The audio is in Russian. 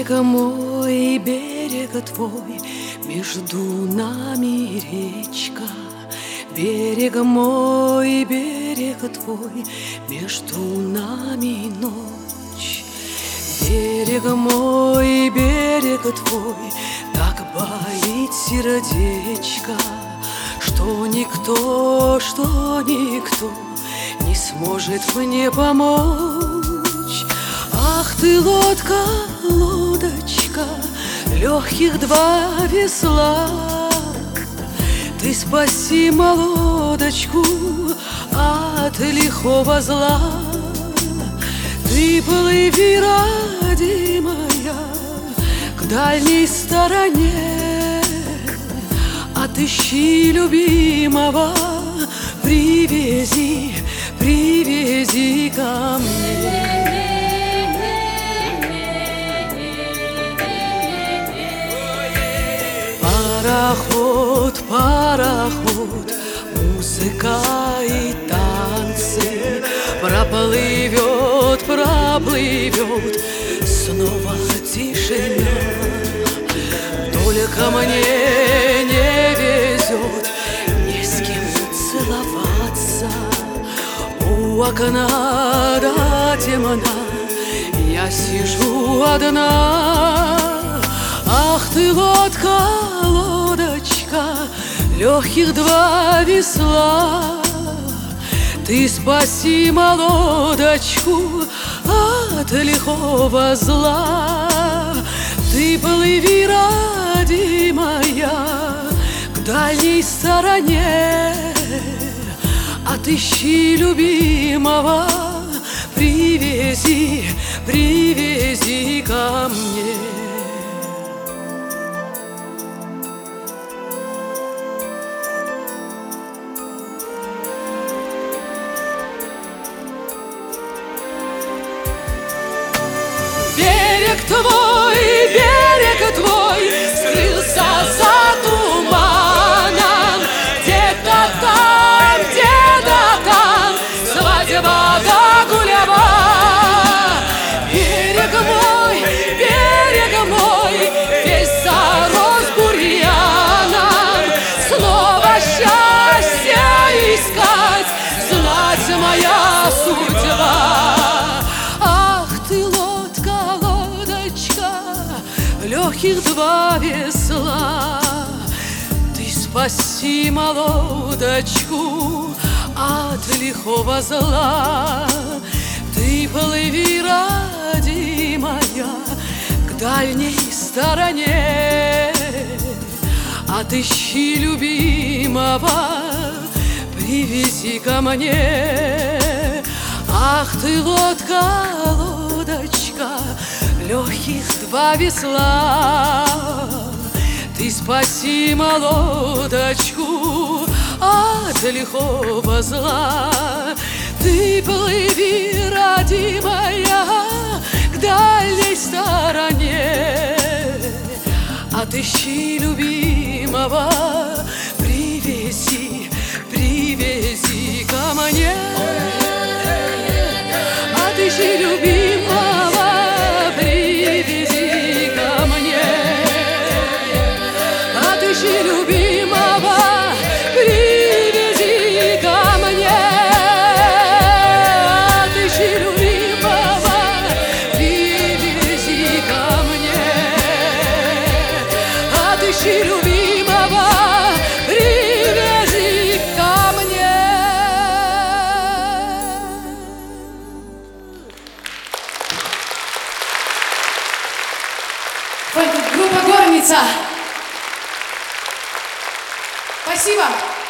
Берег мой, берег твой, между нами речка. Берег мой, берег твой, между нами ночь. Берег мой, берег твой, так боит сердечко, что никто не сможет мне помочь. Ах ты, лодка, лодочка, легких два весла, ты спаси молодочку от лихого зла. Ты плыви, родимая, к дальней стороне, отыщи любимого, привези, привези ко мне. Пароход, пароход, музыка и танцы, проплывет, проплывет, снова тишина. Только мне не везет ни с кем целоваться. У окна до темна я сижу одна. Ах ты, лодка, лодочка, легких два весла, ты спаси молодочку от лихого зла. Ты плыви, родимая, к дальней стороне, отыщи любимого, привези, привези ко мне. Берег твой скрылся за туманом. Где-то там свадьба да гулява. Берег мой, весь зарос бурьяном. Снова счастье искать, знать моя судьба. Легких два весла, ты спаси молодочку от лихого зла. Ты плыви, родимая, к дальней стороне, отыщи любимого, привези ко мне. Ах ты, лодка, лодочка, легких два весла, ты спаси молодочку от лихого зла. Ты плыви, родимая, к дальней стороне, отыщи любимого, привези, привези ко мне. Отыщи любимого, привези ко мне. Отыщи любимого, привези ко мне. Отыщи любимого, привези ко мне. Отыщи любимого, привези ко мне. Группа «Горница». Спасибо.